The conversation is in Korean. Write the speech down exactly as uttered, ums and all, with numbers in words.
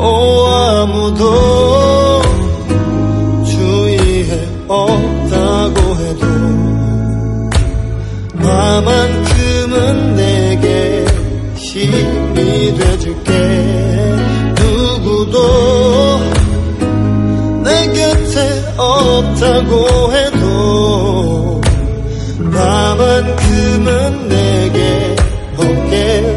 오 아무도 주위에 없다고 해도 나만큼은 내게 힘이 돼줄게. 누구도 내 곁에 없다고 해도 나만큼은 내게 어깨